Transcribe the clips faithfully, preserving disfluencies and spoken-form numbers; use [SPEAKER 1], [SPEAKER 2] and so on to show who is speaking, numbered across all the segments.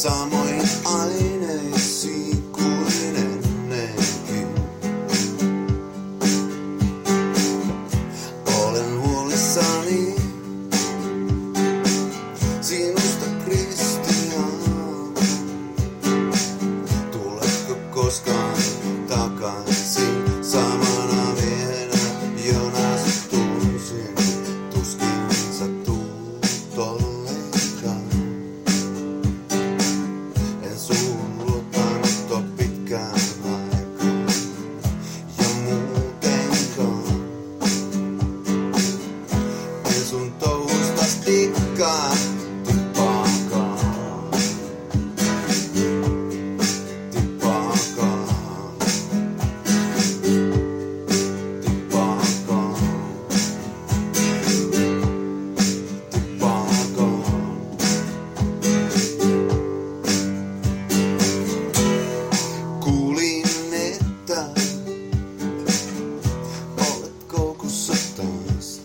[SPEAKER 1] samoin aineisiin kuin ennenkin. Olen huolissani sinusta, Kristian. Tuletko koskaan takaisin samana miehenä, jona sut tunsin? Tuskin sä tuut ollenkaan. En suun luottanut oo pitkään aikaan ja muutenkaan. En sun touhustas tikkaa tippaakaan. Tippaakaan. Tippaakaan. Tippaakaan. Kuulin, että olet koukussa taas.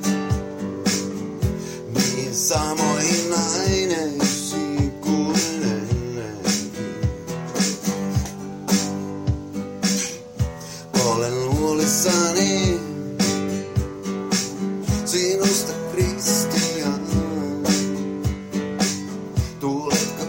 [SPEAKER 1] Niin samoihin aineisiin kuin ennenkin. Olen huolissani sinusta, Kristian. Tuletko